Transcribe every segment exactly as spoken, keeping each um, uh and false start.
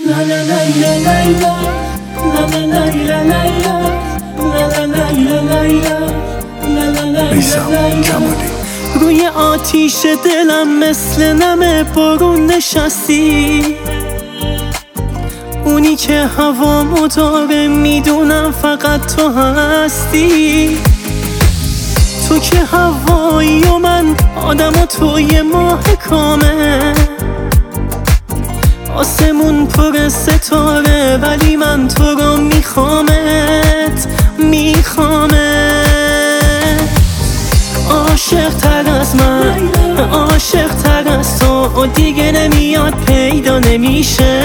میثم کمالی. روی آتیش دلم مثل نم بارون نشستی، اونی که هوامو داره میدونم فقط تو هستی. تو که هوایی و من آدم و توی ماه کامل، آسمون پر ستاره ولی من تو رو میخوامت میخوامت. عاشق تر از من، عاشق تر از تو دیگه نمیاد پیدا نمیشه.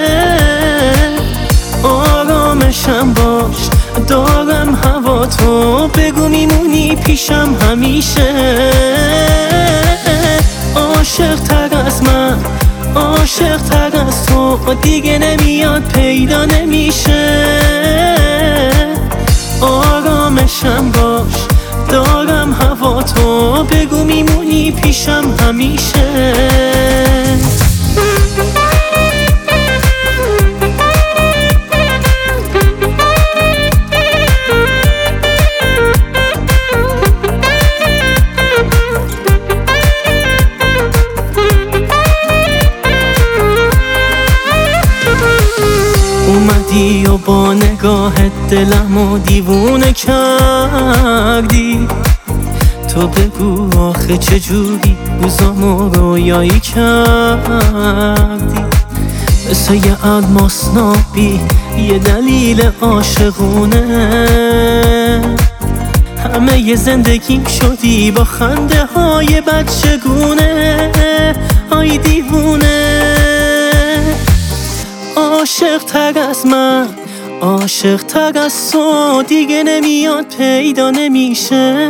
آرامشم باش دارم هوا تو، بگو میمونی پیشم همیشه. عاشق تر از من، عاشق تر از تو دیگه نمیاد پیدا نمیشه. آرامشم باش دارم هوا تو، بگو میمونی پیشم همیشه. اومدی و با نگاهت دلمو دیوونه کردی. تو بگو آخه چجوری روزامو رویایی کردی. مثل یه الماس نابی یه دلیل عاشقونه، همه ی زندگیم شدی با خنده های بچگونه. آی دیوونه عاشق تر از من، عاشق تر از تو دیگه نمیاد پیدا نمیشه.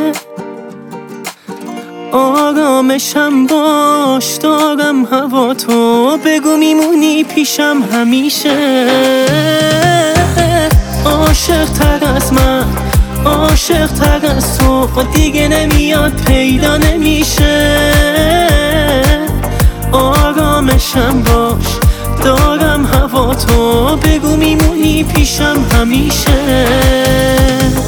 آرامشم باش دارم هوا تو، بگو میمونی پیشم همیشه. عاشق تر از من، عاشق تر از تو دیگه نمیاد پیدا نمیشه. آرامشم باش دارم هوا تو، بگو میمونی پیشم همیشه.